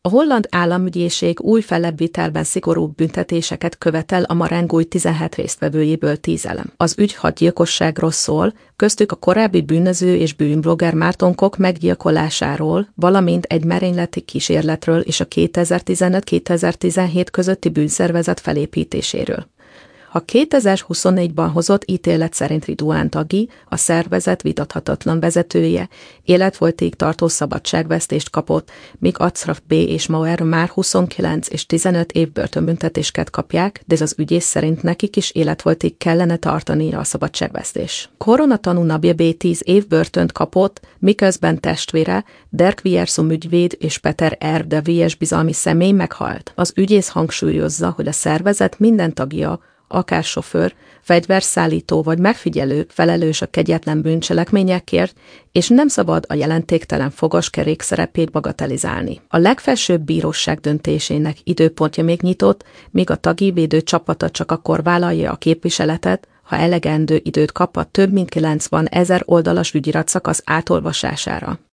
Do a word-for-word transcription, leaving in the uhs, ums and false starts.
A holland államügyészség új fellebbvitelben szigorúbb büntetéseket követel a Marengúj tizenhét résztvevőjéből tíz elem. Az ügy hat gyilkosságról szól, köztük a korábbi bűnöző és bűnblogger Márton Kok meggyilkolásáról, valamint egy merényleti kísérletről és a kétezer-tizenöt-kétezer-tizenhét közötti bűnszervezet felépítéséről. A kétezer-huszonnégyben hozott ítélet szerint Ridouan Taghi, a szervezet vitathatatlan vezetője, életfogytig tartó szabadságvesztést kapott, míg Achraf B. és Mauer már huszonkilenc és tizenöt év börtönbüntetéseket kapják, de ez az ügyész szerint nekik is életfogytig kellene tartania a szabadságvesztés. Koronatanú Nabil B. tíz év börtönt kapott, miközben testvére, Dirk Wiersum ügyvéd és Peter R. de Vries bizalmi személy meghalt. Az ügyész hangsúlyozza, hogy a szervezet minden tagja, akár sofőr, fegyverszállító vagy megfigyelő felelős a kegyetlen bűncselekményekért, és nem szabad a jelentéktelen fogaskerék szerepét bagatelizálni. A legfelsőbb bíróság döntésének időpontja még nyitott, míg a Taghi védő csapata csak akkor vállalja a képviseletet, ha elegendő időt kap a több mint kilencven ezer oldalas ügyirat szakasz átolvasására.